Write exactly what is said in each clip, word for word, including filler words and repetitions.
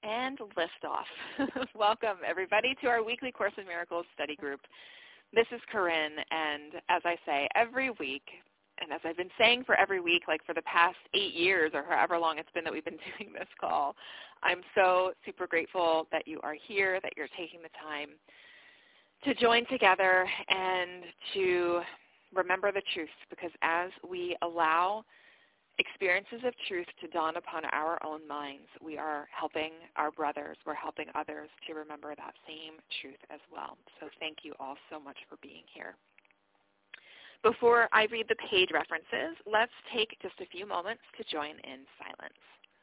And liftoff. Welcome, everybody, to our weekly Course in Miracles study group. This is Corinne, and as I say every week, and as I've been saying for every week, like for the past eight years or however long it's been that we've been doing this call, I'm so super grateful that you are here, that you're taking the time to join together and to remember the truth, because as we allow experiences of truth to dawn upon our own minds, we are helping our brothers, we're helping others to remember that same truth as well. So thank you all so much for being here. Before I read the page references, let's take just a few moments to join in silence.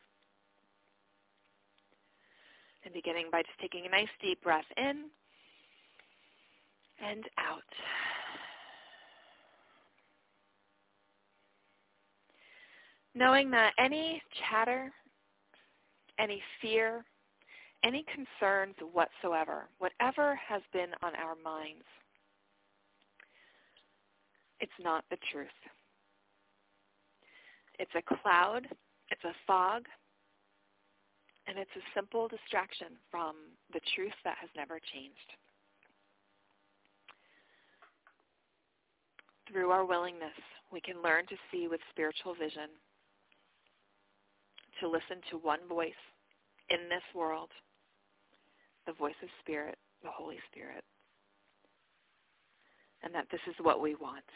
And beginning by just taking a nice deep breath in and out. Knowing that any chatter, any fear, any concerns whatsoever, whatever has been on our minds, it's not the truth. It's a cloud, it's a fog, and it's a simple distraction from the truth that has never changed. Through our willingness, we can learn to see with spiritual vision, to listen to one voice in this world, the voice of Spirit, the Holy Spirit, and that this is what we want.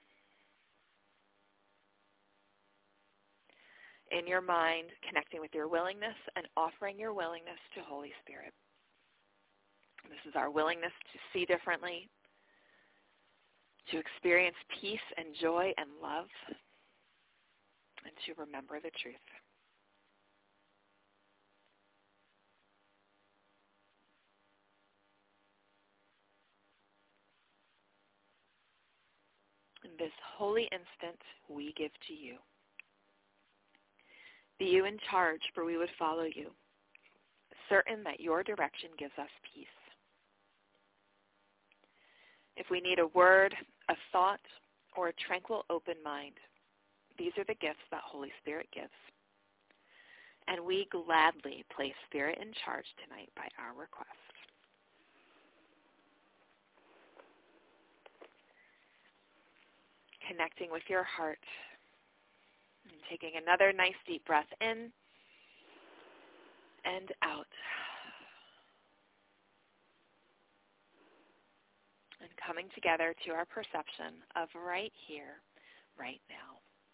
In your mind, connecting with your willingness and offering your willingness to Holy Spirit. This is our willingness to see differently, to experience peace and joy and love, and to remember the truth. In this holy instant we give to you. Be you in charge, for we would follow you, certain that your direction gives us peace. If we need a word, a thought, or a tranquil open mind, these are the gifts that Holy Spirit gives. And we gladly place Spirit in charge tonight by our request. Connecting with your heart and taking another nice deep breath in and out. And coming together to our perception of right here, right now.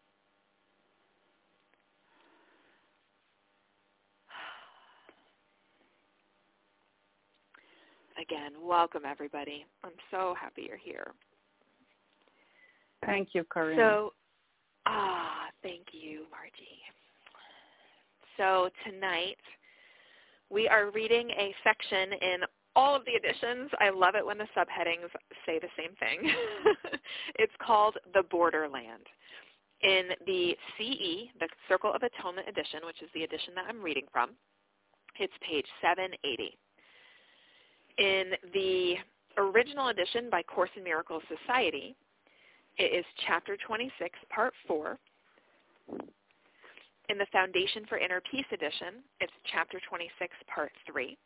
Again, welcome everybody. I'm so happy you're here. Thank you, Corinne. So, ah, thank you, Margie. So tonight we are reading a section in all of the editions. I love it when the subheadings say the same thing. It's called The Borderland. In the C E, the Circle of Atonement edition, which is the edition that I'm reading from, it's page seven eighty. In the original edition by Course in Miracles Society, it is chapter twenty-six, part four. In the Foundation for Inner Peace edition, it's chapter twenty-six, part three.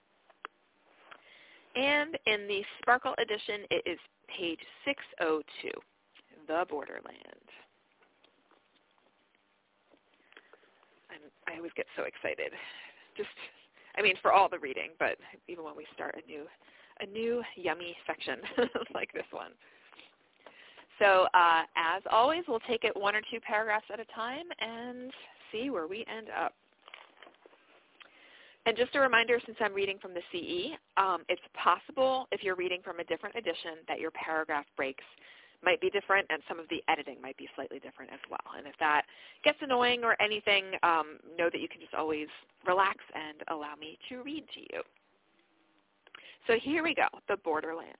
And in the Sparkle edition, it is page six oh two, The Borderland. I'm, I always get so excited. Just, I mean, for all the reading, but even when we start a new, a new yummy section like this one. So uh, as always, we'll take it one or two paragraphs at a time and see where we end up. And just a reminder, since I'm reading from the C E, um, it's possible if you're reading from a different edition that your paragraph breaks might be different and some of the editing might be slightly different as well. And if that gets annoying or anything, um, know that you can just always relax and allow me to read to you. So here we go, The Borderland.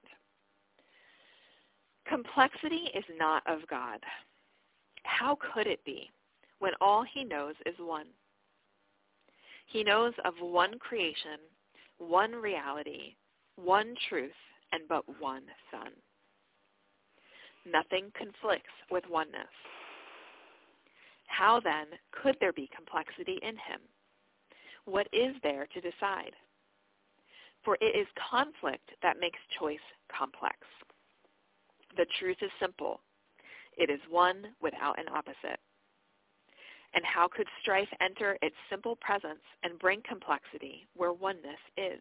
Complexity is not of God. How could it be when all he knows is one? He knows of one creation, one reality, one truth, and but one Son. Nothing conflicts with oneness. How then could there be complexity in him? What is there to decide? For it is conflict that makes choice complex. The truth is simple. It is one without an opposite. And how could strife enter its simple presence and bring complexity where oneness is?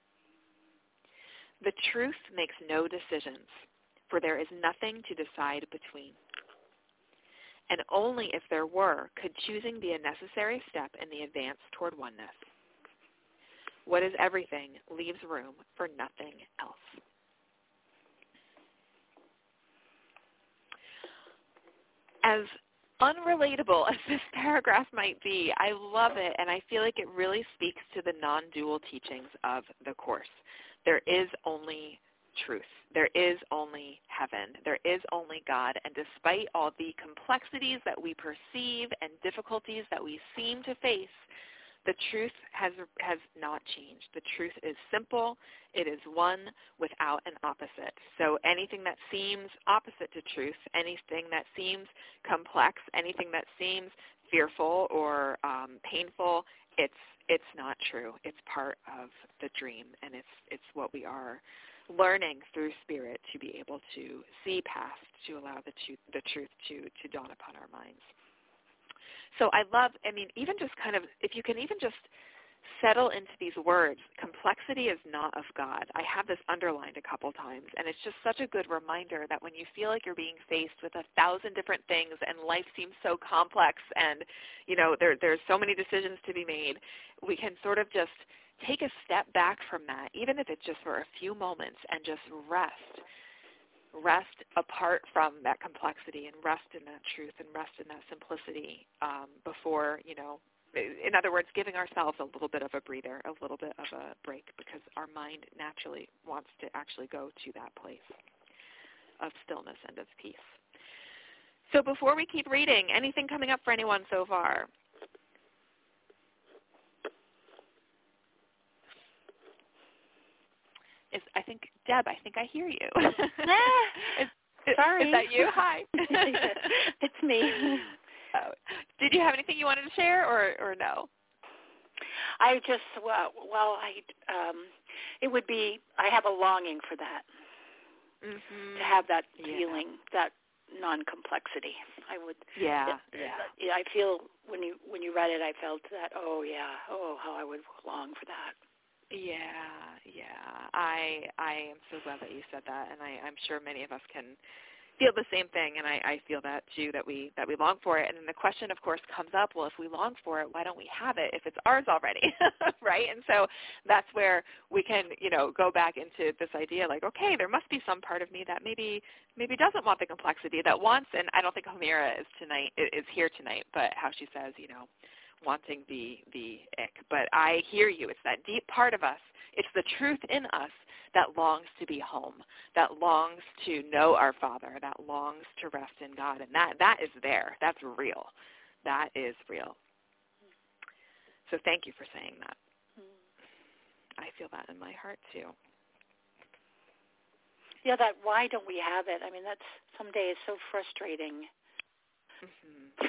The truth makes no decisions, for there is nothing to decide between. And only if there were could choosing be a necessary step in the advance toward oneness. What is everything leaves room for nothing else. As unrelatable as this paragraph might be, I love it, and I feel like it really speaks to the non-dual teachings of the Course. There is only truth. There is only heaven. There is only God. And despite all the complexities that we perceive and difficulties that we seem to face, the truth has has not changed. The truth is simple. It is one without an opposite. So anything that seems opposite to truth, anything that seems complex, anything that seems fearful or um, painful, it's it's not true. It's part of the dream, and it's it's what we are learning through spirit to be able to see past, to allow the truth, the truth to, to dawn upon our minds. So I love, I mean, even just kind of, if you can even just settle into these words, complexity is not of God. I have this underlined a couple times, and it's just such a good reminder that when you feel like you're being faced with a thousand different things and life seems so complex and, you know, there there's so many decisions to be made, we can sort of just take a step back from that, even if it's just for a few moments, and just rest. Rest apart from that complexity and rest in that truth and rest in that simplicity um, before, you know, in other words, giving ourselves a little bit of a breather, a little bit of a break, because our mind naturally wants to actually go to that place of stillness and of peace. So before we keep reading, anything coming up for anyone so far? Is, I think, Deb, I think I hear you. is, is, Sorry. Is that you? Hi. It's me. Oh. Did you have anything you wanted to share, or, or no? I just, well, well I, um, it would be, I have a longing for that, mm-hmm. to have that yeah. feeling, that non-complexity. I would, yeah, it, yeah. I feel, when you when you read it, I felt that, oh, yeah, oh, how I would long for that. Yeah, yeah. I I am so glad that you said that, and I, I'm sure many of us can feel the same thing, and I, I feel that too, that we that we long for it. And then the question, of course, comes up, well, if we long for it, why don't we have it if it's ours already, right? And so that's where we can, you know, go back into this idea like, okay, there must be some part of me that maybe maybe doesn't want the complexity, that wants, and I don't think Homira is tonight is here tonight, but how she says, you know, wanting the the ick. But I hear you. It's that deep part of us. It's the truth in us that longs to be home, that longs to know our Father, that longs to rest in God. And that, that is there. That's real. That is real. So thank you for saying that. I feel that in my heart too. Yeah, that why don't we have it? I mean, that's some days so frustrating. Mm-hmm.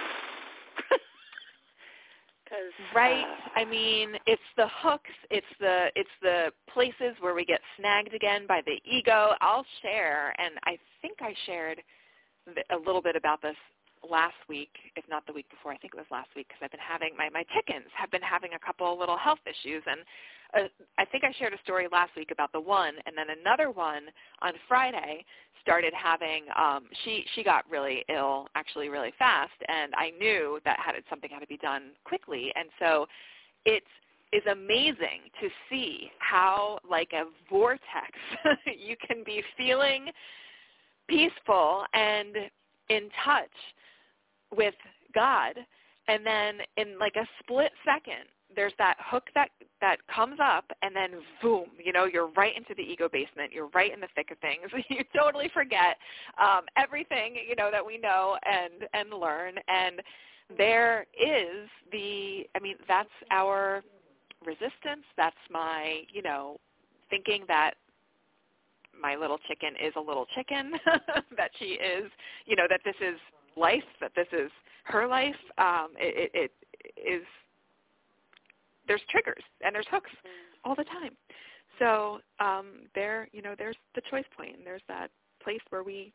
Uh, Right. I mean, it's the hooks. It's the it's the places where we get snagged again by the ego. I'll share, and I think I shared a little bit about this last week, if not the week before. I think it was last week, because I've been having my my chickens have been having a couple little health issues, and uh, I think I shared a story last week about the one, and then another one on Friday started having, um, she, she got really ill actually really fast, and I knew that had something had to be done quickly. And so it is amazing to see how, like a vortex, you can be feeling peaceful and in touch with God, and then in like a split second, there's that hook that, that comes up, and then boom, you know, you're right into the ego basement. You're right in the thick of things. You totally forget um, everything, you know, that we know and, and learn. And there is the, I mean, that's our resistance. That's my, you know, thinking that my little chicken is a little chicken, that she is, you know, that this is life, that this is her life. Um, it, it, it is there's triggers and there's hooks all the time. So um, there, you know, there's the choice point, and there's that place where we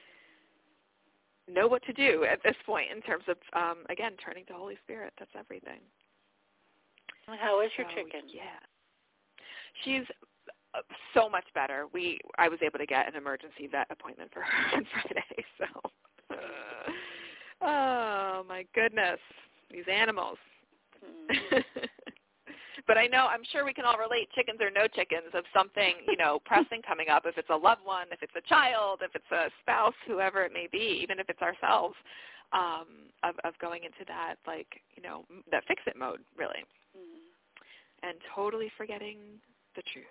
know what to do at this point in terms of, um, again, turning to Holy Spirit. That's everything. How is your so, chicken? Yeah. She's so much better. We I was able to get an emergency vet appointment for her on Friday. So, uh, oh my goodness, these animals. Mm. But I know, I'm sure we can all relate, chickens or no chickens, of something, you know, pressing coming up. If it's a loved one, if it's a child, if it's a spouse, whoever it may be, even if it's ourselves, um, of, of going into that, like, you know, that fix-it mode, really, mm. and totally forgetting the truth.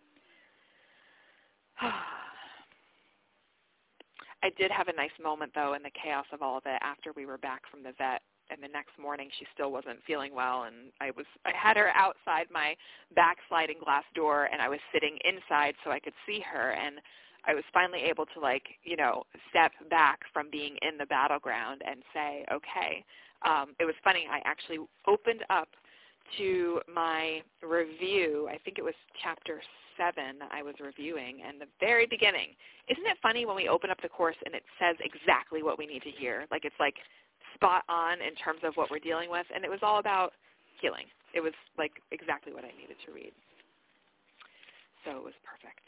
I did have a nice moment, though, in the chaos of all of it after we were back from the vet. And the next morning, she still wasn't feeling well, and I was I had her outside my back sliding glass door, and I was sitting inside so I could see her, and I was finally able to, like, you know, step back from being in the battleground and say, okay. Um, it was funny. I actually opened up to my review. I think it was chapter seven I was reviewing, and the very beginning. Isn't it funny when we open up the course and it says exactly what we need to hear? Like, it's like spot on in terms of what we're dealing with, and it was all about healing. It was like exactly what I needed to read. So it was perfect.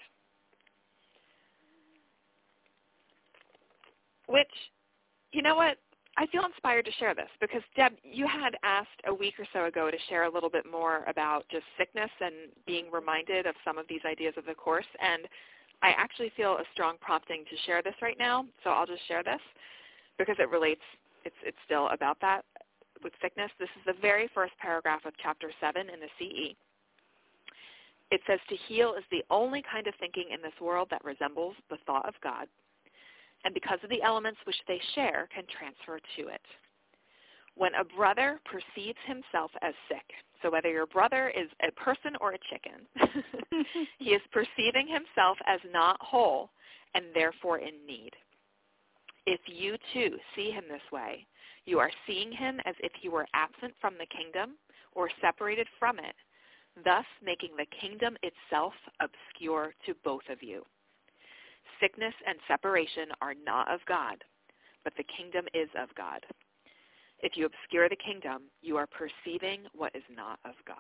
Which, you know what? I feel inspired to share this because, Deb, you had asked a week or so ago to share a little bit more about just sickness and being reminded of some of these ideas of the Course, and I actually feel a strong prompting to share this right now, so I'll just share this because it relates. It's, it's still about that with sickness. This is the very first paragraph of chapter seven in the C E. It says, to heal is the only kind of thinking in this world that resembles the thought of God, and because of the elements which they share, can transfer to it. When a brother perceives himself as sick, so whether your brother is a person or a chicken, he is perceiving himself as not whole and therefore in need. If you too see him this way, you are seeing him as if he were absent from the kingdom or separated from it, thus making the kingdom itself obscure to both of you. Sickness and separation are not of God, but the kingdom is of God. If you obscure the kingdom, you are perceiving what is not of God.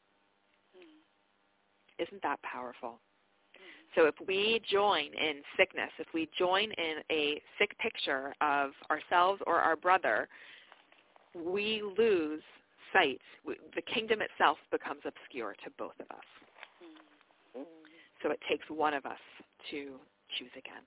Mm. Isn't that powerful? Mm. So if we join in sickness, if we join in a sick picture of ourselves or our brother, we lose sight. The kingdom itself becomes obscure to both of us. Mm. So it takes one of us to choose again.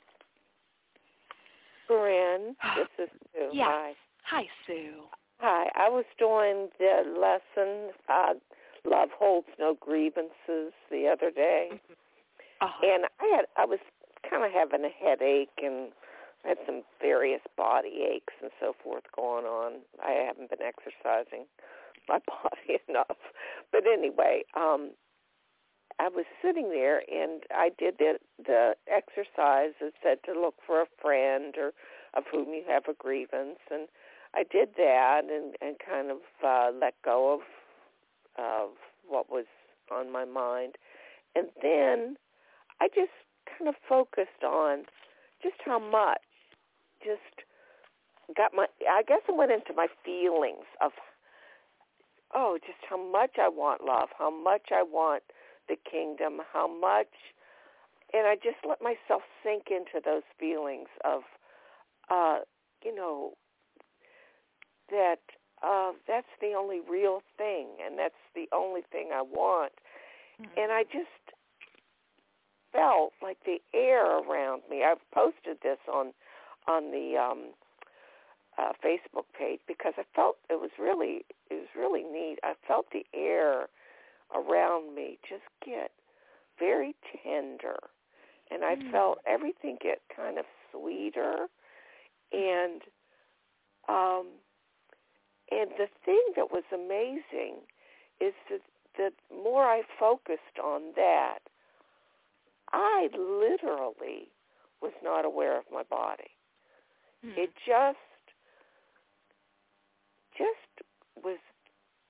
Corinne, this is Sue. Yeah. Hi. Hi, Sue. Hi. I was doing the lesson, uh, Love Holds No Grievances, the other day. Mm-hmm. Uh-huh. And I had I was kind of having a headache and I had some various body aches and so forth going on. I haven't been exercising my body enough. But anyway, um, I was sitting there, and I did the, the exercise that said to look for a friend or of whom you have a grievance, and I did that and, and kind of uh, let go of of what was on my mind. And then I just kind of focused on just how much, just got my, I guess I went into my feelings of, oh, just how much I want love, how much I want the kingdom, how much, and I just let myself sink into those feelings of, uh, you know, that uh, that's the only real thing, and that's the only thing I want. Mm-hmm. And I just felt like the air around me. I've posted this on on the um, uh, Facebook page because I felt it was really it was really neat. I felt the air around me just get very tender, and I mm. felt everything get kind of sweeter, and um, and the thing that was amazing is that the more I focused on that, I literally was not aware of my body. Mm. It just just was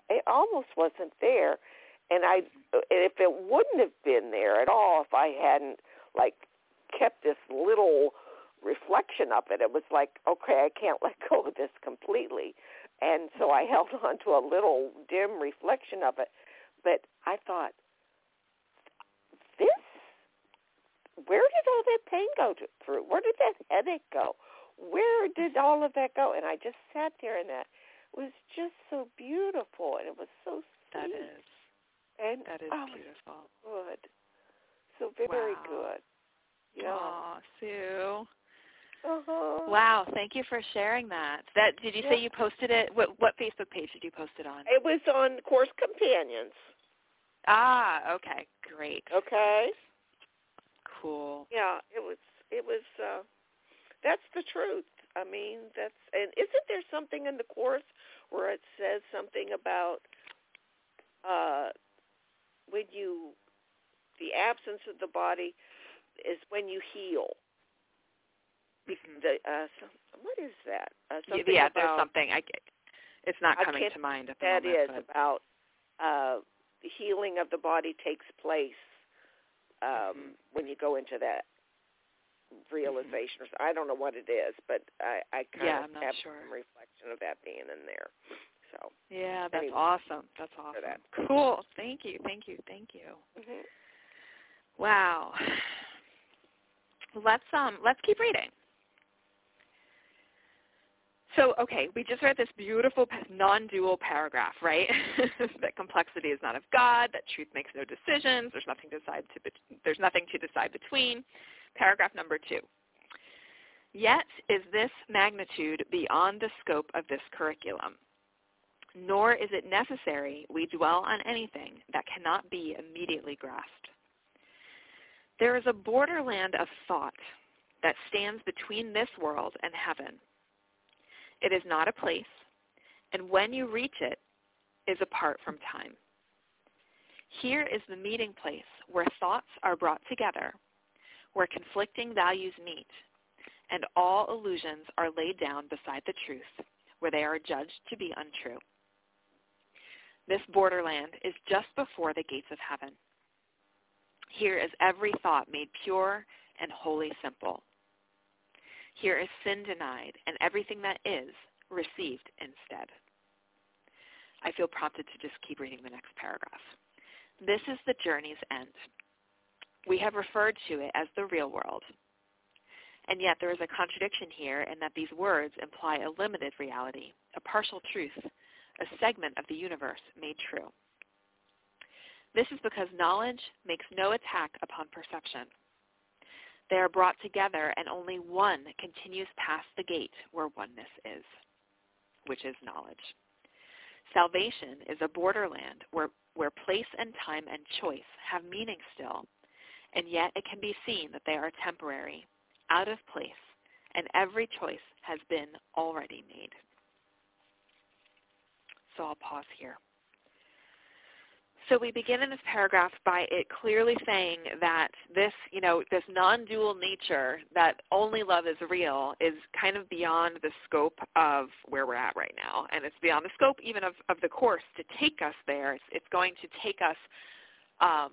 it almost wasn't there. And I, if it wouldn't have been there at all, if I hadn't like kept this little reflection of it, it was like, okay, I can't let go of this completely. And so I held on to a little dim reflection of it. But I thought, this, where did all that pain go to, through? Where did that headache go? Where did all of that go? And I just sat there, and that was just so beautiful, and it was so sweet. That is. And that is oh, beautiful. Good. So very Wow. good. Yeah. Aw, Sue. Uh-huh. Wow, thank you for sharing that. That did you yeah. say you posted it? What, what Facebook page did you post it on? It was on Course Companions. Ah, okay, great. Okay. Cool. Yeah, it was. It was. Uh, that's the truth. I mean, that's. And isn't there something in the Course where it says something about uh, when you, the absence of the body is when you heal. Mm-hmm. The, uh, so, what is that? Uh, something yeah, about, there's something. I, it's not coming I to mind at the that moment. That is but. about uh, the healing of the body takes place um, mm-hmm. when you go into that realization. Mm-hmm. Or I don't know what it is, but I, I kind yeah, of I'm not have sure. some reflection of that being in there. So yeah, that's anyway, awesome. That's awesome. that. Cool. Thank you. Thank you. Thank you. Mm-hmm. Wow. Let's um let's keep reading. So, okay, we just read this beautiful non-dual paragraph, right? That complexity is not of God, that truth makes no decisions, there's nothing to decide to be- there's nothing to decide between. Paragraph number two. Yet is this magnitude beyond the scope of this curriculum, nor is it necessary we dwell on anything that cannot be immediately grasped. There is a borderland of thought that stands between this world and heaven. It is not a place, and when you reach it, is apart from time. Here is the meeting place where thoughts are brought together, where conflicting values meet, and all illusions are laid down beside the truth, where they are judged to be untrue. This borderland is just before the gates of heaven. Here is every thought made pure and wholly simple. Here is sin denied, and everything that is received instead. I feel prompted to just keep reading the next paragraph. This is the journey's end. We have referred to it as the real world. And yet there is a contradiction here in that these words imply a limited reality, a partial truth, a segment of the universe made true. This is because knowledge makes no attack upon perception. They are brought together, and only one continues past the gate where oneness is, which is knowledge. Salvation is a borderland where, where place and time and choice have meaning still, and yet it can be seen that they are temporary, out of place, and every choice has been already made. So I'll pause here. So we begin in this paragraph by it clearly saying that this, you know, this non-dual nature, that only love is real, is kind of beyond the scope of where we're at right now. And it's beyond the scope even of, of the Course to take us there. It's, it's going to take us um,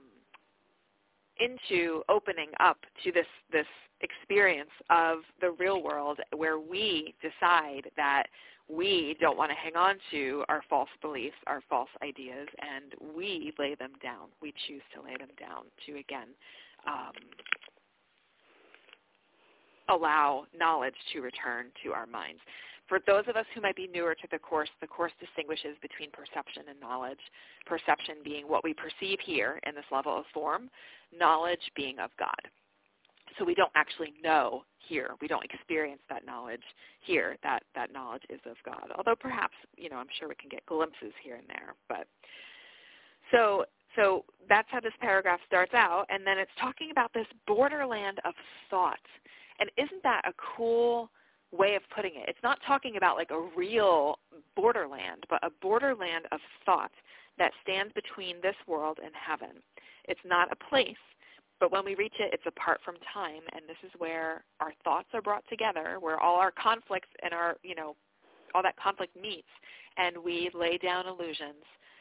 into opening up to this, this experience of the real world where we decide that we don't want to hang on to our false beliefs, our false ideas, and we lay them down. We choose to lay them down to, again, um, allow knowledge to return to our minds. For those of us who might be newer to the Course, the Course distinguishes between perception and knowledge, perception being what we perceive here in this level of form, knowledge being of God. So we don't actually know here. We don't experience that knowledge here. That that knowledge is of God. Although perhaps, you know, I'm sure we can get glimpses here and there. But so so that's how this paragraph starts out, and then it's talking about this borderland of thought. And isn't that a cool way of putting it? It's not talking about like a real borderland, but a borderland of thought that stands between this world and heaven. It's not a place. But when we reach it, it's apart from time, and this is where our thoughts are brought together, where all our conflicts and our, you know, all that conflict meets, and we lay down illusions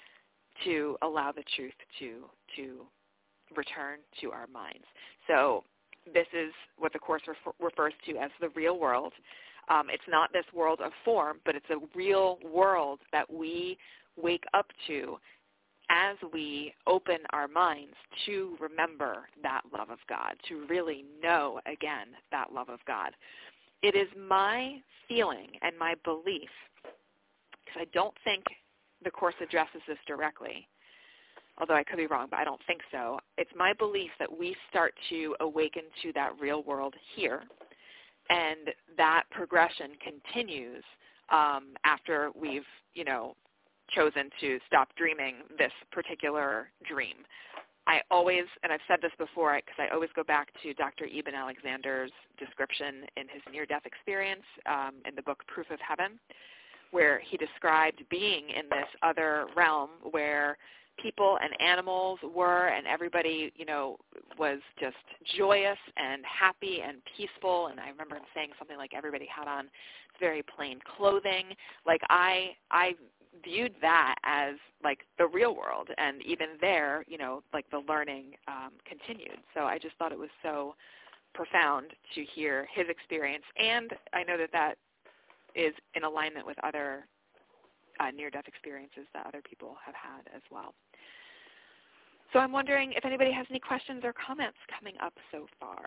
to allow the truth to to return to our minds. So this is what the Course refer, refers to as the real world. Um, it's not this world of form, but it's a real world that we wake up to as we open our minds to remember that love of God, to really know again that love of God. It is my feeling and my belief, because I don't think the Course addresses this directly, although I could be wrong, but I don't think so. It's my belief that we start to awaken to that real world here, and that progression continues um, after we've, you know, chosen to stop dreaming this particular dream. I always, and I've said this before, because I always go back to Doctor Eben Alexander's description in his near-death experience um, in the book Proof of Heaven, where he described being in this other realm where people and animals were, and everybody, you know, was just joyous and happy and peaceful. And I remember him saying something like everybody had on very plain clothing. Like I, I viewed that as like the real world, and even there, you know, like the learning um, continued. So I just thought it was so profound to hear his experience, and I know that that is in alignment with other uh, near-death experiences that other people have had as well. So I'm wondering if anybody has any questions or comments coming up so far.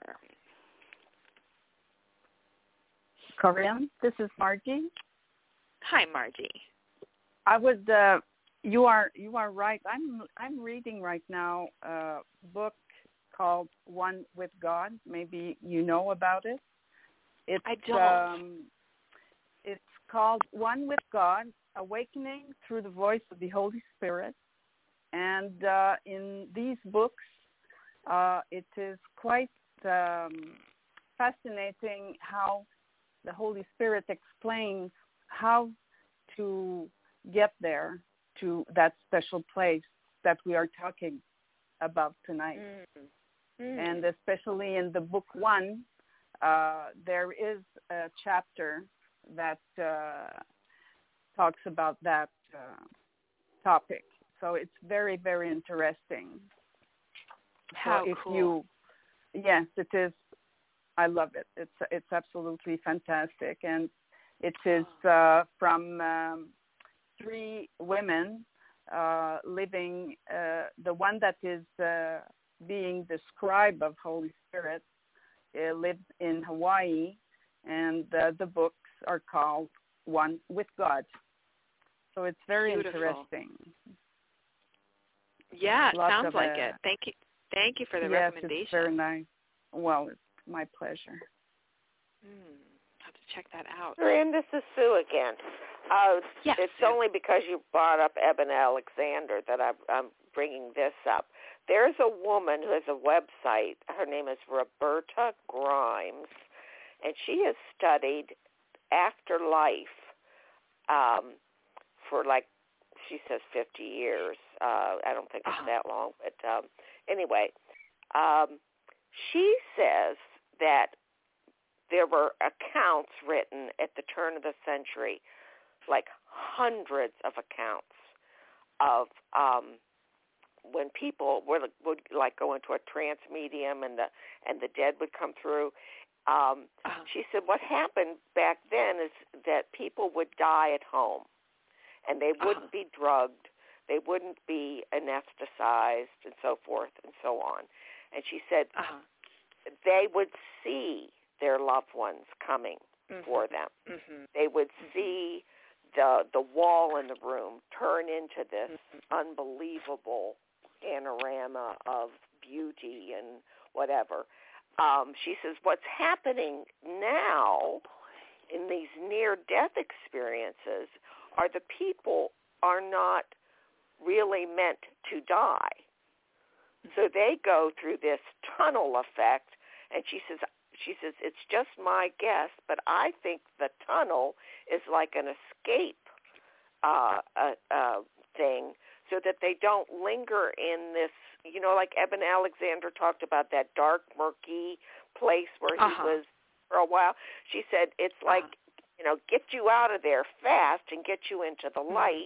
Corinne, this is Margie. Hi, Margie. I would. Uh, you are you are right. I'm I'm reading right now a book called One with God. Maybe you know about it. It's, I don't. Um, it's called One with God: Awakening Through the Voice of the Holy Spirit. And uh, in these books, uh, it is quite um, fascinating how the Holy Spirit explains how to get there to that special place that we are talking about tonight. Mm. Mm. And especially in the book one, uh, there is a chapter that uh, talks about that uh, topic. So it's very, very interesting. How so if cool. you, yes, it is. I love it. It's it's absolutely fantastic, and it is uh, from um, three women uh, living. Uh, the one that is uh, being the scribe of Holy Spirit uh, lives in Hawaii, and uh, the books are called One with God. So it's very Beautiful. Interesting. Yeah, it Lots sounds like uh, it. Thank you. Thank you for the yes, recommendation. It's very nice. Well, it's my pleasure. Mm, I'll have to check that out. Corinne, this is Sue again. Uh, yes, it's Sue. only because you brought up Eben Alexander that I'm, I'm bringing this up. There's a woman who has a website. Her name is Roberta Grimes, and she has studied afterlife um, for like, she says fifty years. Uh, I don't think it's uh-huh. that long. But um, anyway, um, she says that there were accounts written at the turn of the century, like hundreds of accounts of um, when people would, would like go into a trance medium and the and the dead would come through. Um, uh-huh. She said what happened back then is that people would die at home, and they wouldn't uh-huh. be drugged, they wouldn't be anesthetized, and so forth and so on. And she said uh-huh. they would see their loved ones coming mm-hmm. for them. Mm-hmm. They would mm-hmm. see the the wall in the room turn into this mm-hmm. unbelievable panorama of beauty and whatever. Um, she says what's happening now in these near-death experiences are the people are not really meant to die. So they go through this tunnel effect, and she says, she says, it's just my guess, but I think the tunnel is like an escape uh, uh, uh, thing so that they don't linger in this, you know, like Eben Alexander talked about that dark, murky place where he uh-huh. was for a while. She said it's like, uh-huh. you know, get you out of there fast and get you into the light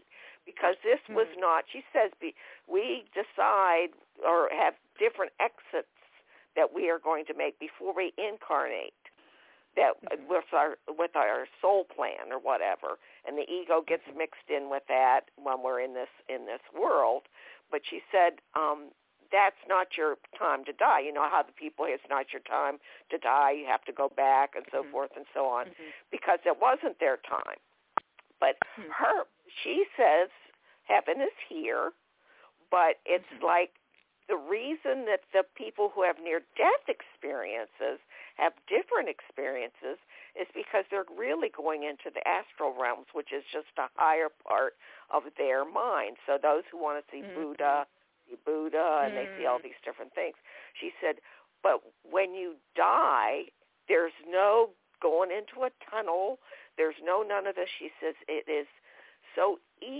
because this mm-hmm. was not, she says, be, we decide or have different exits that we are going to make before we incarnate. That mm-hmm. with our with our soul plan or whatever, and the ego gets mm-hmm. mixed in with that when we're in this in this world. But she said um, that's not your time to die. You know how the people, it's not your time to die. You have to go back and so mm-hmm. forth and so on, mm-hmm. because it wasn't their time. But mm-hmm. her, she says heaven is here, but it's mm-hmm. like the reason that the people who have near-death experiences have different experiences is because they're really going into the astral realms, which is just a higher part of their mind. So those who want to see mm-hmm. Buddha, see Buddha, and mm-hmm. they see all these different things. She said, but when you die, there's no going into a tunnel. There's no none of this. She says it is so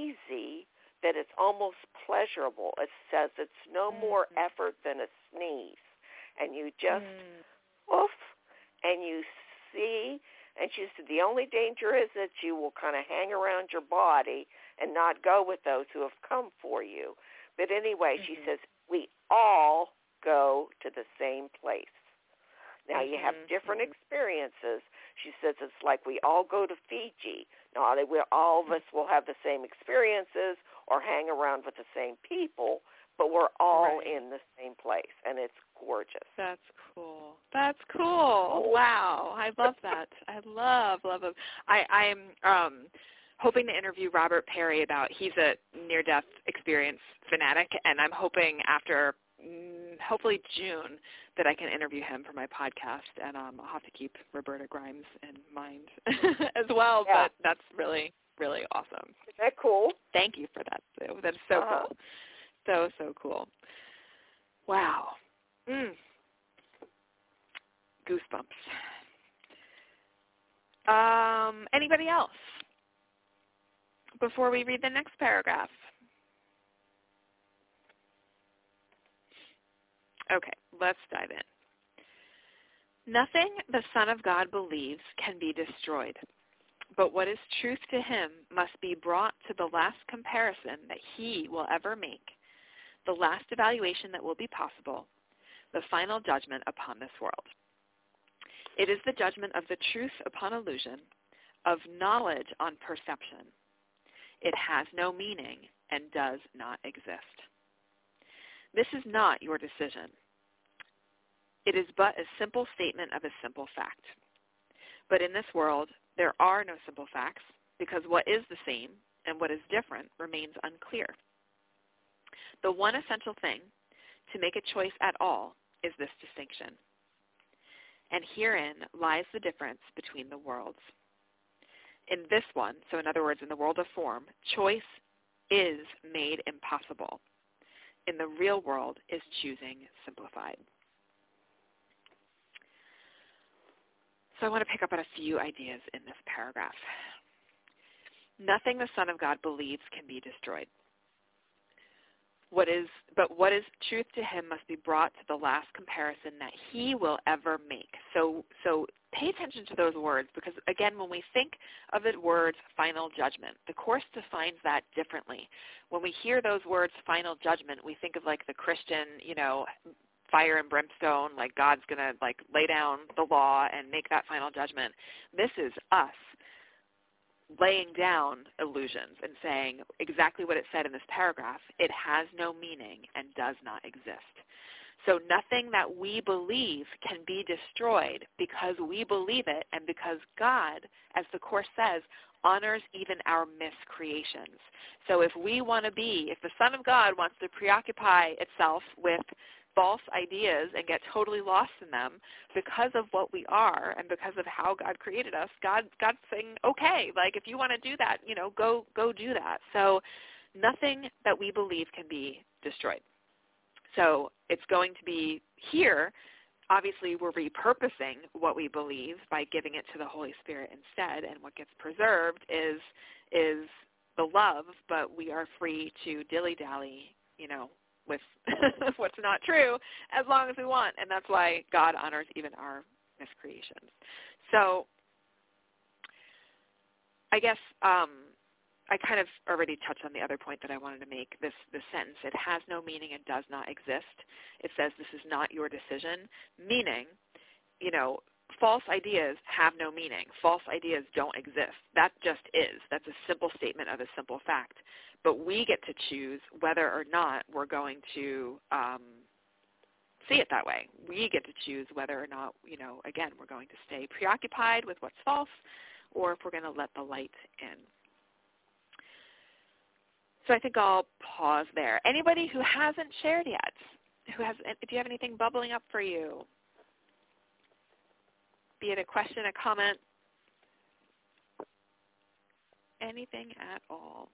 easy that it's almost pleasurable. It says it's no mm-hmm. more effort than a sneeze. And you just, mm-hmm. oof, and you see, and she said the only danger is that you will kind of hang around your body and not go with those who have come for you. But anyway, mm-hmm. she says we all go to the same place. Now, mm-hmm. you have different mm-hmm. experiences. She says it's like we all go to Fiji. Now, they will, all of us will have the same experiences or hang around with the same people, but we're all right. in the same place, and it's gorgeous. That's cool. That's cool. Wow. I love that. I love, love it. I, I'm um, hoping to interview Robert Perry about, he's a near-death experience fanatic, and I'm hoping after hopefully June that I can interview him for my podcast, and um, I'll have to keep Roberta Grimes in mind as well, yeah. but that's really, really awesome. Is that cool? Thank you for that, Sue. That's so uh-huh. cool. So, so cool. Wow. Mm. Goosebumps. Um, anybody else before we read the next paragraph? Okay, let's dive in. Nothing the Son of God believes can be destroyed, but what is truth to him must be brought to the last comparison that he will ever make, the last evaluation that will be possible, the final judgment upon this world. It is the judgment of the truth upon illusion, of knowledge on perception. It has no meaning and does not exist. This is not your decision. It is but a simple statement of a simple fact. But in this world, there are no simple facts, because what is the same and what is different remains unclear. The one essential thing to make a choice at all is this distinction. And herein lies the difference between the worlds. In this one, so in other words, in the world of form, choice is made impossible. In the real world is choosing simplified. So I want to pick up on a few ideas in this paragraph. Nothing the Son of God believes can be destroyed. What is, but what is truth to him must be brought to the last comparison that he will ever make. So, so pay attention to those words, because again, when we think of the words final judgment, the Course defines that differently. When we hear those words final judgment, we think of like the Christian, you know, fire and brimstone, like God's going to like lay down the law and make that final judgment. This is us laying down illusions and saying exactly what it said in this paragraph. It has no meaning and does not exist. So nothing that we believe can be destroyed because we believe it, and because God, as the Course says, honors even our miscreations. So if we want to be, if the Son of God wants to preoccupy itself with false ideas and get totally lost in them because of what we are and because of how God created us, God God's saying, okay, like if you want to do that, you know, go go do that. So nothing that we believe can be destroyed. So it's going to be here, obviously we're repurposing what we believe by giving it to the Holy Spirit instead, and what gets preserved is is the love, but we are free to dilly-dally, you know, with what's not true as long as we want, and that's why God honors even our miscreations. So I guess um, I kind of already touched on the other point that I wanted to make, this, this sentence. It has no meaning and does not exist. It says this is not your decision, meaning, you know, false ideas have no meaning. False ideas don't exist. That just is. That's a simple statement of a simple fact. But we get to choose whether or not we're going to um, see it that way. We get to choose whether or not, you know, again, we're going to stay preoccupied with what's false or if we're going to let the light in. So I think I'll pause there. Anybody who hasn't shared yet, who has, do you have anything bubbling up for you? Be it a question, a comment, anything at all.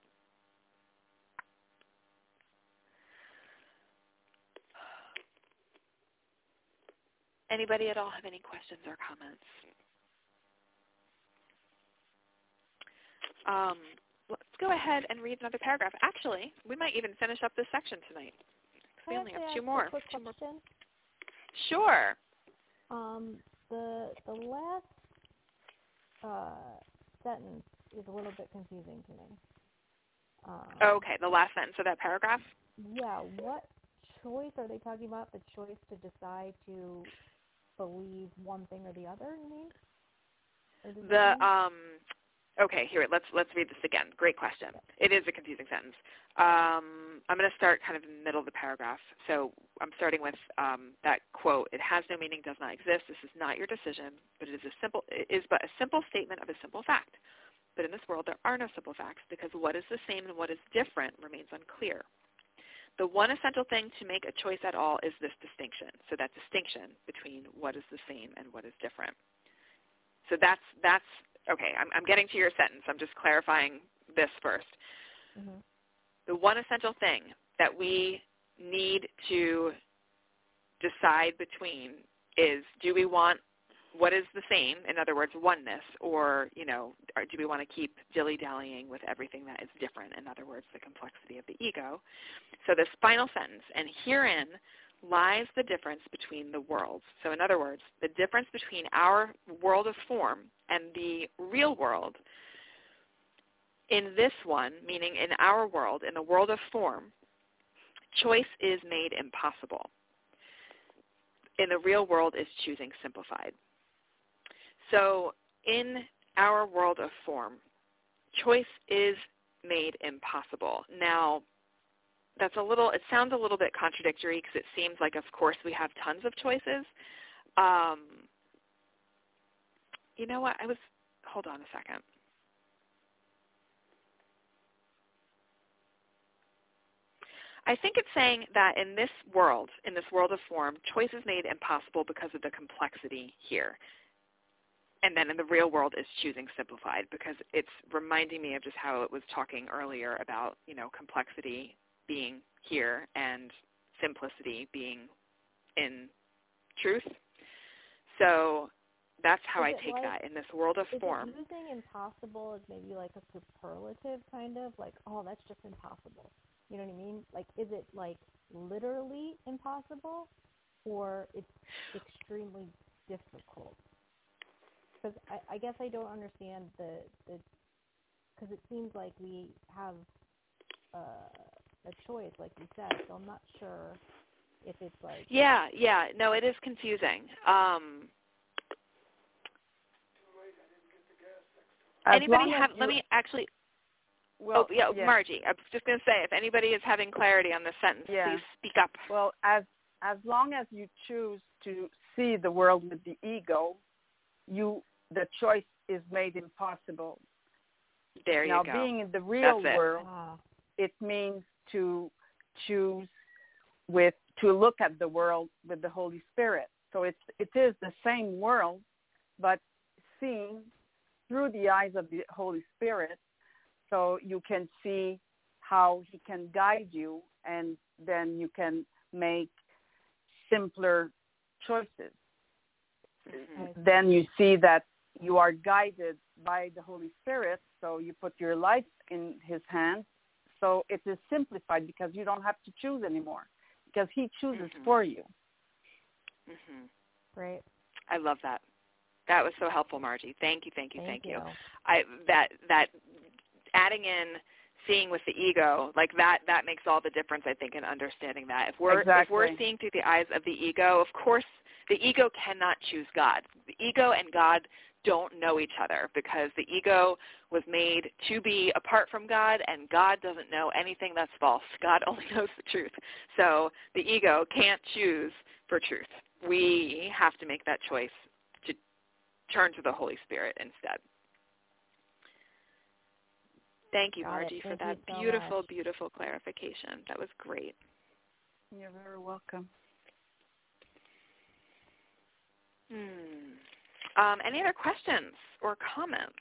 Anybody at all have any questions or comments? Um, let's go ahead and read another paragraph. Actually, we might even finish up this section tonight. We only have two more. Quick two more. question? Sure. Um, the the last uh, sentence is a little bit confusing to me. Um, okay, the last sentence of that paragraph? Yeah, what choice are they talking about? The choice to decide to believe one thing or the other, you mean? The um okay, here let's let's read this again. Great question. It is a confusing sentence. Um, I'm going to start kind of in the middle of the paragraph. So I'm starting with um, that quote. It has no meaning, does not exist. This is not your decision, but it is a simple it is but a simple statement of a simple fact. But in this world there are no simple facts because what is the same and what is different remains unclear. The one essential thing to make a choice at all is this distinction. So that distinction between what is the same and what is different. So that's that's okay. I'm, I'm getting to your sentence. I'm just clarifying this first. Mm-hmm. The one essential thing that we need to decide between is: do we want what is the same, in other words, oneness, or you know, or do we want to keep dilly-dallying with everything that is different? In other words, the complexity of the ego. So this final sentence, and herein lies the difference between the worlds. So in other words, the difference between our world of form and the real world. In this one, meaning in our world, in the world of form, choice is made impossible. In the real world is choosing simplified. So in our world of form, choice is made impossible. Now, that's a little, it sounds a little bit contradictory because it seems like, of course, we have tons of choices. Um, you know what? I was, hold on a second. I think it's saying that in this world, in this world of form, choice is made impossible because of the complexity here. And then in the real world is choosing simplified because it's reminding me of just how it was talking earlier about, you know, complexity being here and simplicity being in truth. So that's how I take like, that in this world of is form. Is using impossible as maybe like a superlative kind of, like, oh, that's just impossible. You know what I mean? Like, is it like literally impossible or it's extremely difficult? Because I, I guess I don't understand the, the, because it seems like we have uh, a choice, like you said, so I'm not sure if it's like... Yeah, yeah, no, it is confusing. Um, anybody have, let me actually... Well, oh, yeah, yeah, Margie, I was just going to say, if anybody is having clarity on this sentence, yeah. please speak up. Well, as as long as you choose to see the world with the ego, you the choice is made impossible. There now, you go. Now, being in the real That's world, it. it means to choose with to look at the world with the Holy Spirit. So it's it is the same world, but seen through the eyes of the Holy Spirit. So you can see how he can guide you, and then you can make simpler choices. Mm-hmm. Then you see that you are guided by the Holy Spirit, so you put your life in his hands. So it is simplified because you don't have to choose anymore, because he chooses mm-hmm. for you. Mm-hmm. Right. I love that. That was so helpful, Margie. Thank you, thank you, thank, thank you. you. I that that adding in seeing with the ego, like that, that makes all the difference, I think, in understanding that. If we're, exactly. if we're seeing through the eyes of the ego, of course, the ego cannot choose God. The ego and God don't know each other because the ego was made to be apart from God, and God doesn't know anything that's false. God only knows the truth. So the ego can't choose for truth. We have to make that choice to turn to the Holy Spirit instead. Thank you, Got Margie, it. for Thank that you so beautiful, much. beautiful clarification. That was great. You're very welcome. Hmm. Um, any other questions or comments?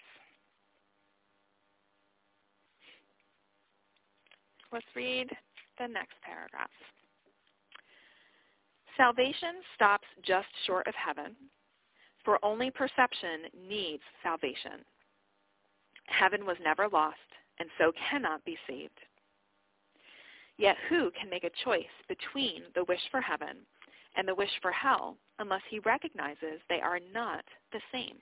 Let's read the next paragraph. Salvation stops just short of heaven, for only perception needs salvation. Heaven was never lost, and so cannot be saved. Yet who can make a choice between the wish for heaven and the wish for hell unless he recognizes they are not the same?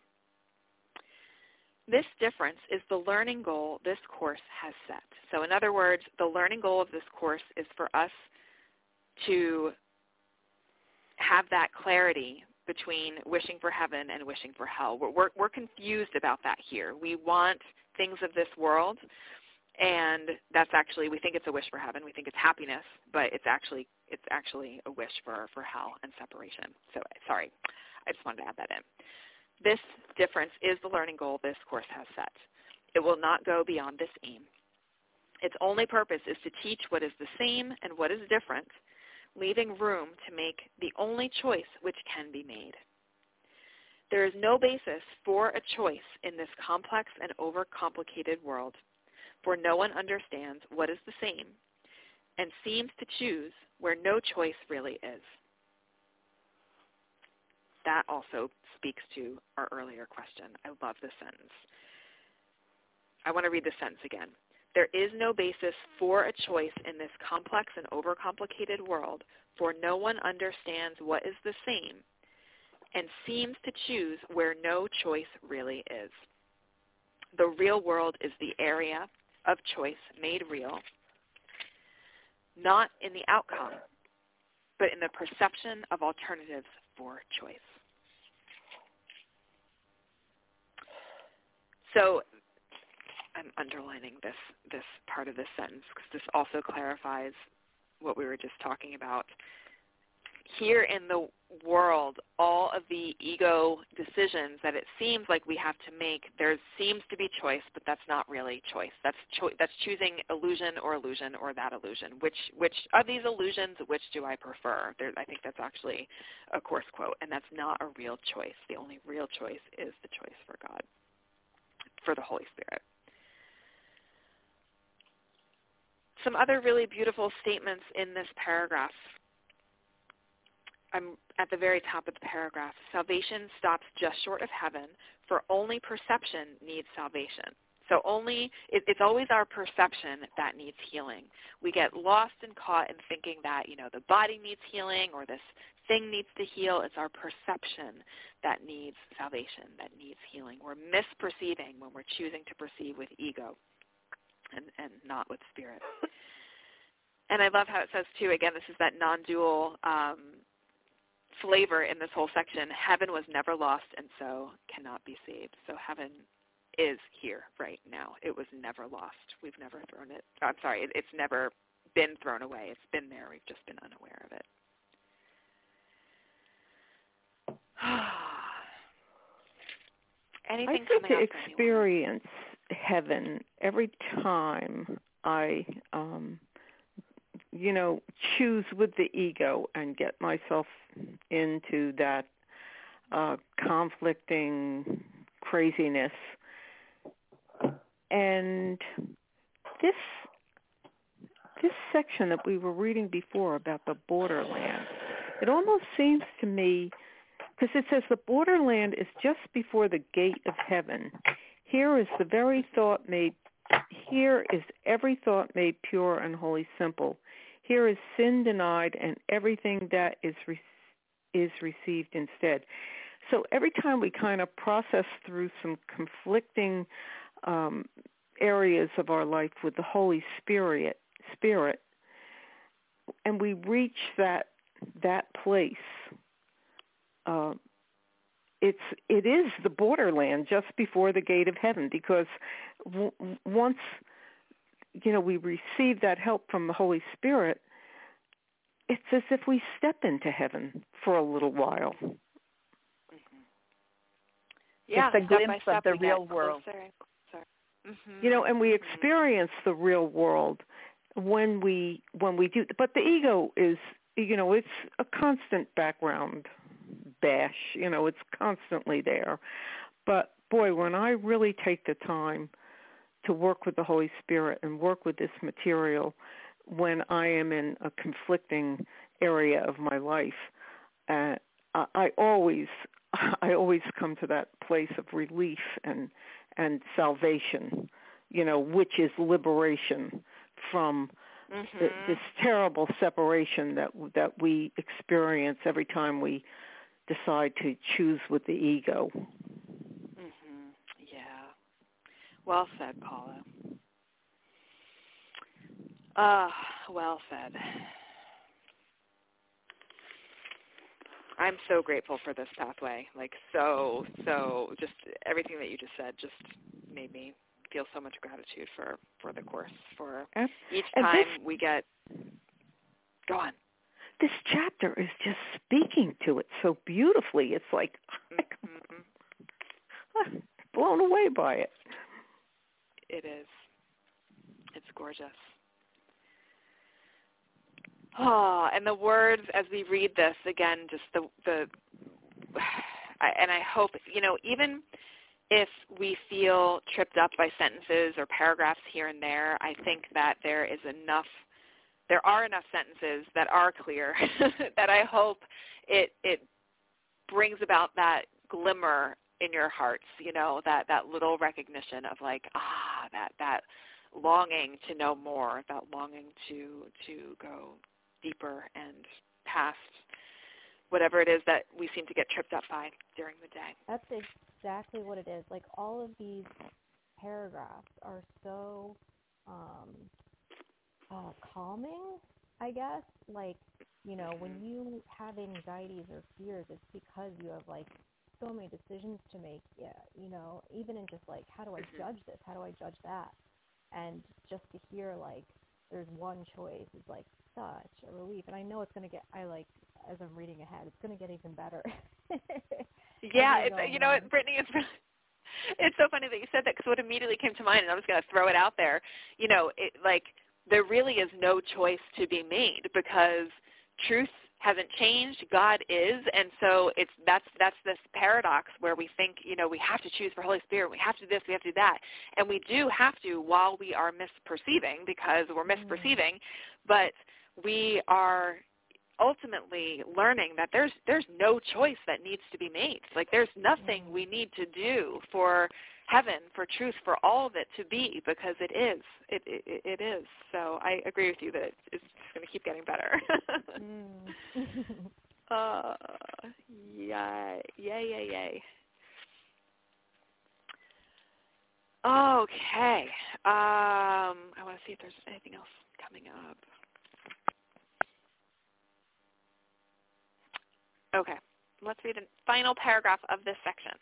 This difference is the learning goal this course has set. So in other words, the learning goal of this course is for us to have that clarity between wishing for heaven and wishing for hell. We're, we're, we're confused about that here. We want things of this world, and that's actually, we think it's a wish for heaven. We think it's happiness, but it's actually it's actually a wish for, for hell and separation. So sorry, I just wanted to add that in. This difference is the learning goal this course has set. It will not go beyond this aim. Its only purpose is to teach what is the same and what is different, leaving room to make the only choice which can be made. There is no basis for a choice in this complex and overcomplicated world, for no one understands what is the same and seems to choose where no choice really is. That also speaks to our earlier question. I love this sentence. I want to read the sentence again. There is no basis for a choice in this complex and overcomplicated world, for no one understands what is the same and seems to choose where no choice really is. The real world is the area of choice made real, not in the outcome, but in the perception of alternatives for choice. So I'm underlining this, this part of this sentence because this also clarifies what we were just talking about. Here in the world, all of the ego decisions that it seems like we have to make, there seems to be choice, but that's not really choice. That's cho- that's choosing illusion or illusion or that illusion. Which which of these illusions, which do I prefer? There, I think that's actually a course quote, and that's not a real choice. The only real choice is the choice for God, for the Holy Spirit. Some other really beautiful statements in this paragraph. I'm at the very top of the paragraph. Salvation stops just short of heaven, for only perception needs salvation. So only, it, it's always our perception that needs healing. We get lost and caught in thinking that, you know, the body needs healing or this thing needs to heal. It's our perception that needs salvation, that needs healing. We're misperceiving when we're choosing to perceive with ego and, and not with spirit. And I love how it says, too, again, this is that non-dual um, flavor in this whole section. Heaven was never lost and so cannot be saved. So heaven is here right now. It was never lost. We've never thrown it. I'm sorry, it, it's never been thrown away. It's been there. We've just been unaware of it. Anything I seem coming to up experience heaven every time I um you know, choose with the ego and get myself into that uh, conflicting craziness. And this this section that we were reading before about the borderland, it almost seems to me, because it says the borderland is just before the gate of heaven. Here is the very thought made, here is every thought made pure and wholly simple. Here is sin denied and everything that is re- is received instead. So every time we kind of process through some conflicting um, areas of our life with the Holy Spirit, Spirit, and we reach that that place, uh, it's it is the borderland just before the gate of heaven, because w- once you know we receive that help from the Holy Spirit, it's as if we step into heaven for a little while. Mm-hmm. Yeah, it's a glimpse of the real world. Mm-hmm. You know, and we experience the real world when we when we do. But the ego is, you know, it's a constant background bash. You know, it's constantly there. But boy, when I really take the time to work with the Holy Spirit and work with this material, when I am in a conflicting area of my life, uh, I always, I always come to that place of relief and and salvation, you know, which is liberation from mm-hmm. th- this terrible separation that that we experience every time we decide to choose with the ego. Mm-hmm. Yeah. Well said, Paula. Ah, uh, well said. I'm so grateful for this pathway. Like, so, so, just everything that you just said just made me feel so much gratitude for, for the course, for each time this, we get, go on. This chapter is just speaking to it so beautifully. It's like, mm-hmm. I'm blown away by it. It is. It's gorgeous. Oh, and the words as we read this, again, just the, the I, and I hope, you know, even if we feel tripped up by sentences or paragraphs here and there, I think that there is enough, there are enough sentences that are clear that I hope it it brings about that glimmer in your hearts, you know, that, that little recognition of like, ah, that, that longing to know more, that longing to to go deeper and past whatever it is that we seem to get tripped up by during the day. That's exactly what it is. Like, all of these paragraphs are so um, uh, calming, I guess. Like, you know, when you have anxieties or fears, it's because you have, like, so many decisions to make. Yeah, you know, even in just, like, how do I judge this? How do I judge that? And just to hear, like, there's one choice is, like, such a relief. And I know it's going to get, I, like, as I'm reading ahead, it's going to get even better. Yeah, it's, you know what, Brittany, it's really, it's so funny that you said that, because what immediately came to mind, and I'm just going to throw it out there, you know, it, like, there really is no choice to be made, because truth hasn't changed, God is, and so it's that's that's this paradox where we think, you know, we have to choose for Holy Spirit, we have to do this, we have to do that, and we do have to while we are misperceiving, because we're misperceiving, mm. but we are ultimately learning that there's there's no choice that needs to be made. Like, there's nothing mm. we need to do for heaven, for truth, for all of it to be, because it is. It it, it is. So I agree with you that it's, it's going to keep getting better. mm. uh, yay, yay, yay, yay. Okay. Um, I want to see if there's anything else coming up. Okay. Let's read the final paragraph of this section.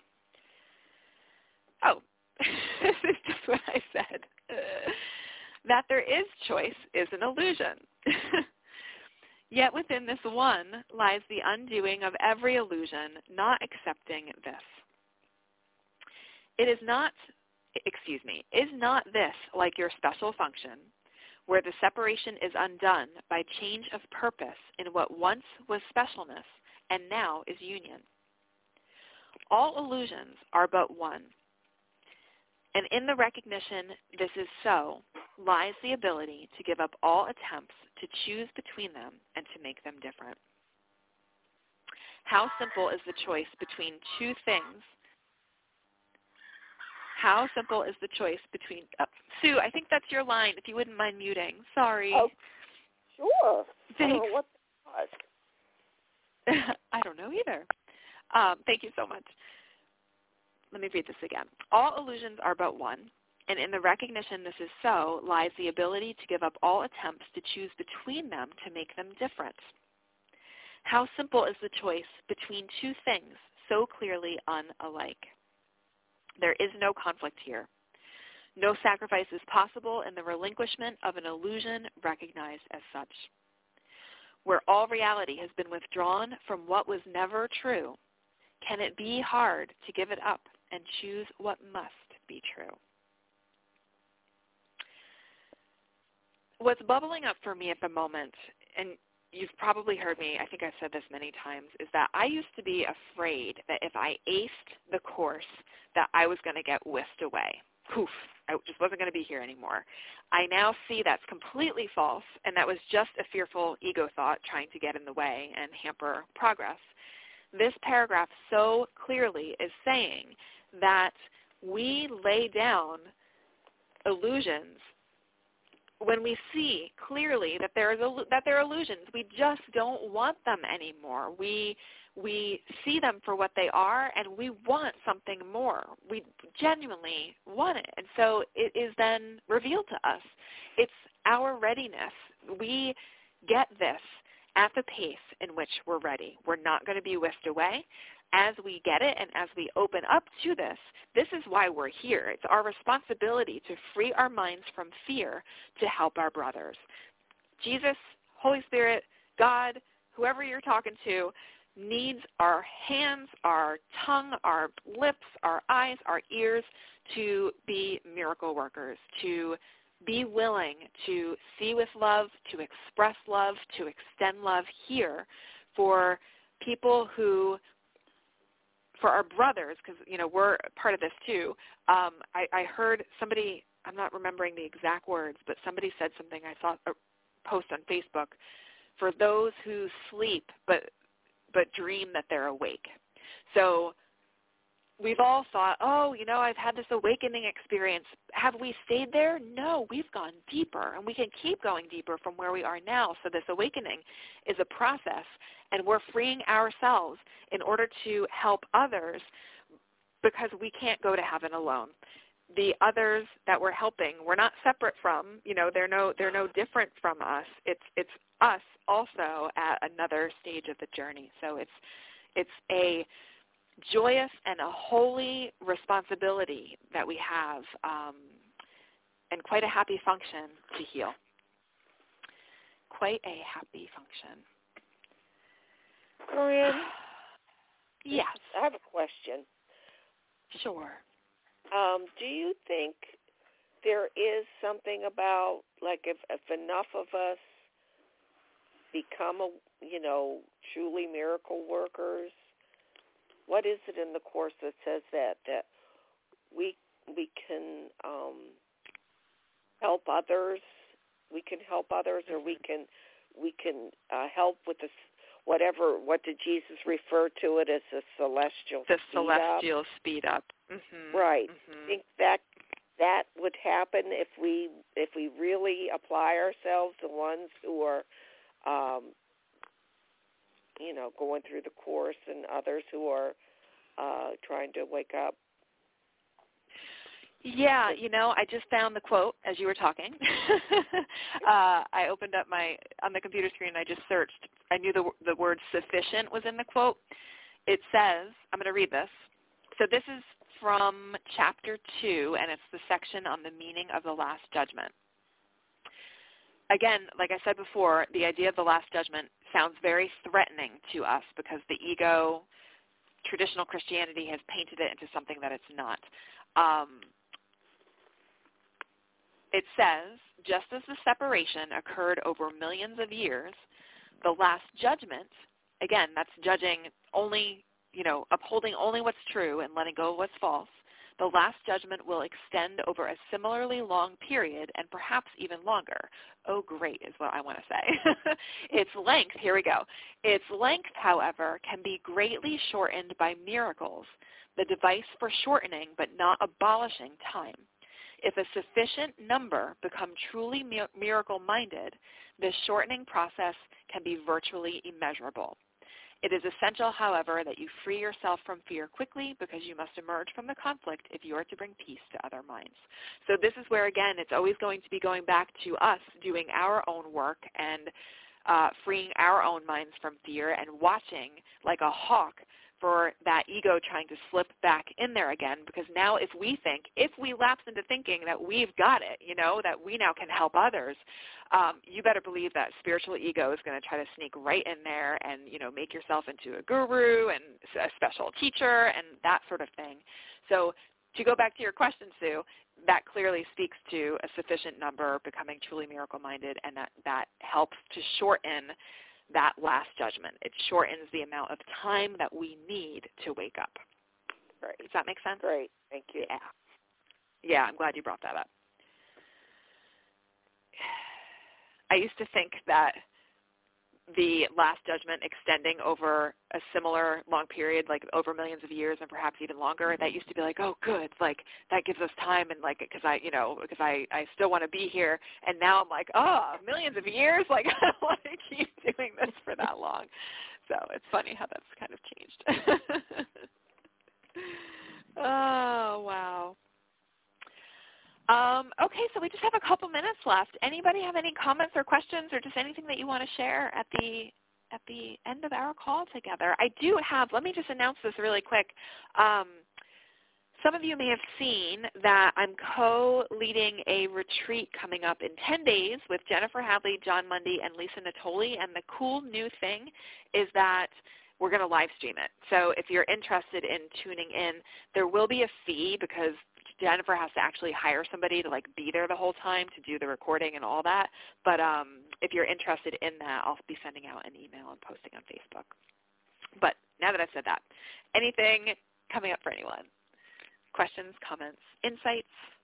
Oh, this is just what I said. Uh, that there is choice is an illusion. Yet within this one lies the undoing of every illusion, not accepting this. It is not, excuse me, is not this like your special function, where the separation is undone by change of purpose in what once was specialness and now is union? All illusions are but one. And in the recognition this is so, lies the ability to give up all attempts to choose between them and to make them different. How simple is the choice between two things? How simple is the choice between... Oh, Sue, I think that's your line, if you wouldn't mind muting. Sorry. Oh, sure. Thanks. I don't know what that was. I don't know either. Um, thank you so much. Let me read this again. All illusions are but one, And in the recognition this is so lies the ability to give up all attempts to choose between them to make them different. How simple is the choice between two things so clearly unalike? There is no conflict here. No sacrifice is possible in the relinquishment of an illusion recognized as such. Where all reality has been withdrawn from what was never true, can it be hard to give it up and choose what must be true? What's bubbling up for me at the moment, and you've probably heard me, I think I've said this many times, is that I used to be afraid that if I aced the course that I was going to get whisked away. Poof, I just wasn't going to be here anymore. I now see that's completely false, and that was just a fearful ego thought trying to get in the way and hamper progress. This paragraph so clearly is saying that we lay down illusions when we see clearly that there is that they're illusions. We just don't want them anymore. We we see them for what they are, and we want something more. We genuinely want it, and so it is then revealed to us. It's our readiness. We get this at the pace in which we're ready. We're not going to be whisked away. As we get it and as we open up to this, this is why we're here. It's our responsibility to free our minds from fear to help our brothers. Jesus, Holy Spirit, God, whoever you're talking to, needs our hands, our tongue, our lips, our eyes, our ears to be miracle workers, to be willing to see with love, to express love, to extend love here for people who, for our brothers, because, you know, we're part of this too. Um, I, I heard somebody, I'm not remembering the exact words, but somebody said something, I saw a post on Facebook, for those who sleep but but dream that they're awake. So we've all thought, oh, you know, I've had this awakening experience. Have we stayed there? No, we've gone deeper, and we can keep going deeper from where we are now. So this awakening is a process, and we're freeing ourselves in order to help others because we can't go to heaven alone. The others that we're helping, we're not separate from, you know, they're no they're no different from us. It's it's us also at another stage of the journey. So it's it's a joyous and a holy responsibility that we have, um, and quite a happy function to heal. Quite a happy function. Corinne? Yes. I have a question. Sure. Um, do you think there is something about, like, if, if enough of us become, a, you know, truly miracle workers, what is it in the Course that says that, that we we can um, help others, we can help others, or we can we can uh, help with this, whatever, what did Jesus refer to it as, a celestial the speed celestial up? speed up. Mm-hmm. Right. Mm-hmm. I think that that would happen if we if we really apply ourselves, the ones who are, um, you know, going through the Course, and others who are uh, trying to wake up. Yeah, you know, I just found the quote as you were talking. uh, I opened up my, on the computer screen, I just searched. I knew the, the word sufficient was in the quote. It says, I'm going to read this. So this is from chapter two, and it's the section on the meaning of the Last Judgment. Again, like I said before, the idea of the Last Judgment sounds very threatening to us because the ego, traditional Christianity has painted it into something that it's not. Um, it says, just as the separation occurred over millions of years, the Last Judgment, again, that's judging only, you know, upholding only what's true and letting go of what's false, the Last Judgment will extend over a similarly long period and perhaps even longer. Oh, great is what I want to say. Its length, here we go. Its length, however, can be greatly shortened by miracles, the device for shortening but not abolishing time. If a sufficient number become truly miracle-minded, this shortening process can be virtually immeasurable. It is essential, however, that you free yourself from fear quickly because you must emerge from the conflict if you are to bring peace to other minds. So this is where, again, it's always going to be going back to us doing our own work and uh, freeing our own minds from fear and watching like a hawk for that ego trying to slip back in there again, because now if we think, if we lapse into thinking that we've got it, you know, that we now can help others, um, you better believe that spiritual ego is going to try to sneak right in there and, you know, make yourself into a guru and a special teacher and that sort of thing. So to go back to your question, Sue, that clearly speaks to a sufficient number becoming truly miracle-minded, and that, that helps to shorten that last judgment. It shortens the amount of time that we need to wake up. Right. Does that make sense? Great. Thank you. Yeah. Yeah, I'm glad you brought that up. I used to think that the last judgment extending over a similar long period, like over millions of years and perhaps even longer, that used to be like, oh, good, like that gives us time, and like, because I, you know, because I, I still want to be here. And now I'm like, oh, millions of years, like I don't want to keep doing this for that long. So it's funny how that's kind of changed. Oh, wow. Um, okay, so we just have a couple minutes left. Anybody have any comments or questions or just anything that you want to share at the at the end of our call together? I do have, let me just announce this really quick. Um, some of you may have seen that I'm co-leading a retreat coming up in ten days with Jennifer Hadley, John Mundy, and Lisa Natoli, and the cool new thing is that we're going to live stream it. So if you're interested in tuning in, there will be a fee because Jennifer has to actually hire somebody to like be there the whole time to do the recording and all that. But um, if you're interested in that, I'll be sending out an email and posting on Facebook. But now that I've said that, anything coming up for anyone? Questions, comments, insights?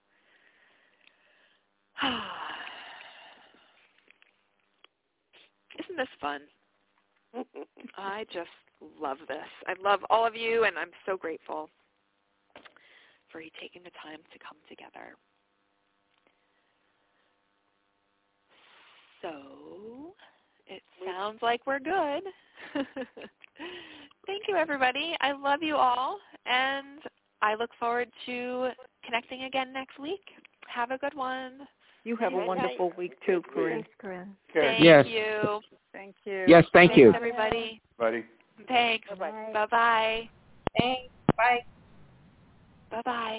Isn't this fun? I just love this. I love all of you, and I'm so grateful for you taking the time to come together. So it sounds like we're good. Thank you, everybody. I love you all, and I look forward to connecting again next week. Have a good one. You have a wonderful week, too, Corinne. Thanks, Corinne. Thank yes. you. Thank you. Yes, thank Thanks, you. everybody. Buddy. Thanks. Bye-bye. Bye-bye. Thanks. Bye. Bye-bye.